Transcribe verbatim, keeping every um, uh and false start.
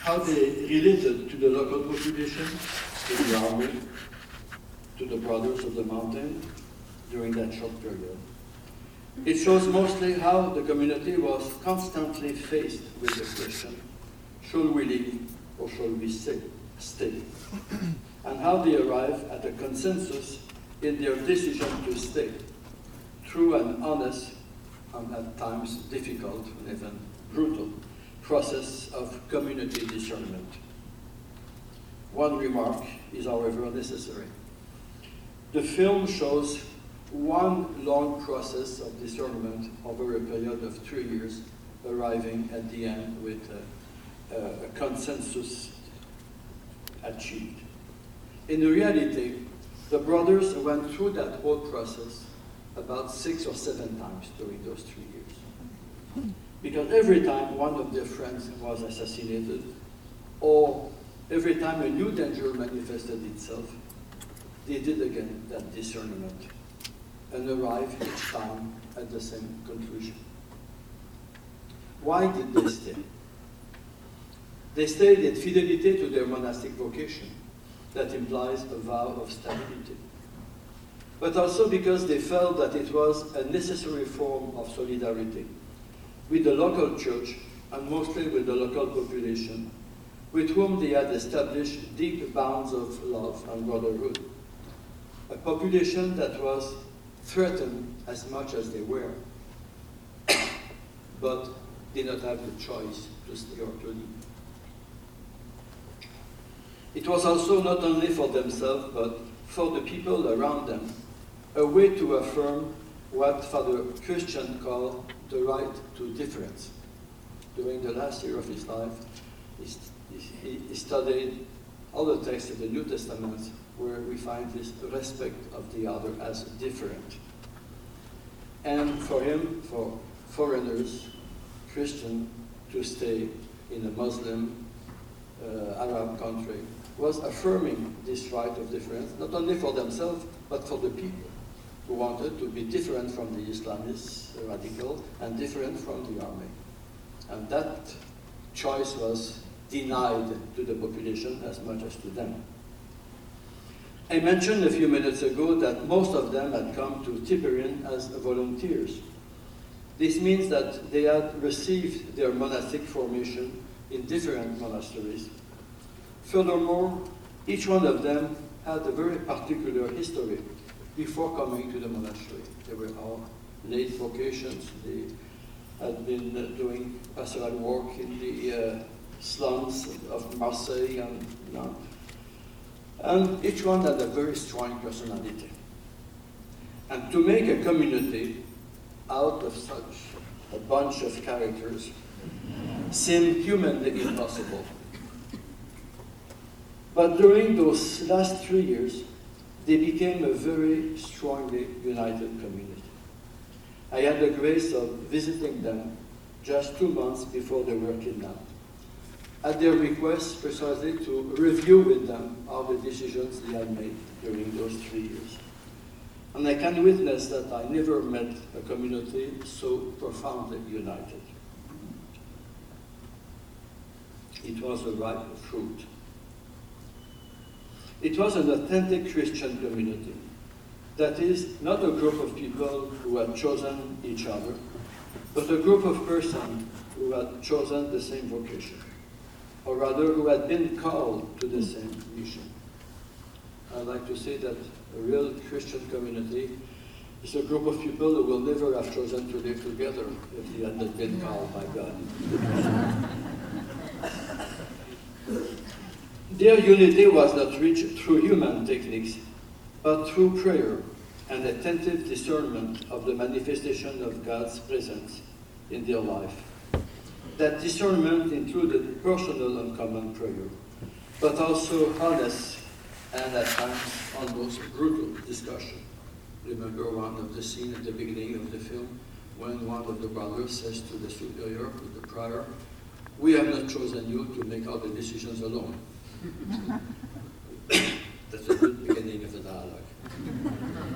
how they related to the local population, to the army, to the Brothers of the Mountain during that short period. It shows mostly how the community was constantly faced with the question, should we leave or should we stay? stay? And how they arrived at a consensus in their decision to stay through an honest and at times difficult and even brutal process of community discernment. One remark is, however, necessary. The film shows one long process of discernment over a period of three years, arriving at the end with a, a, a consensus achieved. In reality, the brothers went through that whole process about six or seven times during those three years. Because every time one of their friends was assassinated, or every time a new danger manifested itself, they did again that discernment and arrived each time at the same conclusion. Why did they stay? They stayed in fidelity to their monastic vocation. That implies a vow of stability. But also because they felt that it was a necessary form of solidarity with the local church and mostly with the local population, with whom they had established deep bonds of love and brotherhood. A population that was threatened as much as they were, but did not have the choice to stay or to leave. It was also not only for themselves, but for the people around them, a way to affirm what Father Christian called the right to difference. During the last year of his life, he, he studied all the texts of the New Testament where we find this respect of the other as different. And for him, for foreigners, Christian, to stay in a Muslim uh, Arab country was affirming this right of difference, not only for themselves, but for the people who wanted to be different from the Islamists, uh, radical, and different from the army. And that choice was denied to the population as much as to them. I mentioned a few minutes ago that most of them had come to Tibeриан as volunteers. This means that they had received their monastic formation in different monasteries. Furthermore, each one of them had a very particular history before coming to the monastery. They were all late vocations. They had been uh, doing pastoral work in the uh, slums of Marseille and you know, and each one had a very strong personality. And to make a community out of such a bunch of characters seemed humanly impossible. But during those last three years, they became a very strongly united community. I had the grace of visiting them just two months before they were kidnapped, at their request precisely to review with them all the decisions they had made during those three years. And I can witness that I never met a community so profoundly united. It was a ripe fruit. It was an authentic Christian community. That is, not a group of people who had chosen each other, but a group of persons who had chosen the same vocation, or rather who had been called to the same mission. I'd like to say that a real Christian community is a group of people who will never have chosen to live together if they had not been called by God. Their unity was not reached through human techniques, but through prayer and attentive discernment of the manifestation of God's presence in their life. That discernment included personal and common prayer, but also honest and at times almost brutal discussion. Remember one of the scenes at the beginning of the film when one of the brothers says to the superior, to the prior, "We have not chosen you to make all the decisions alone."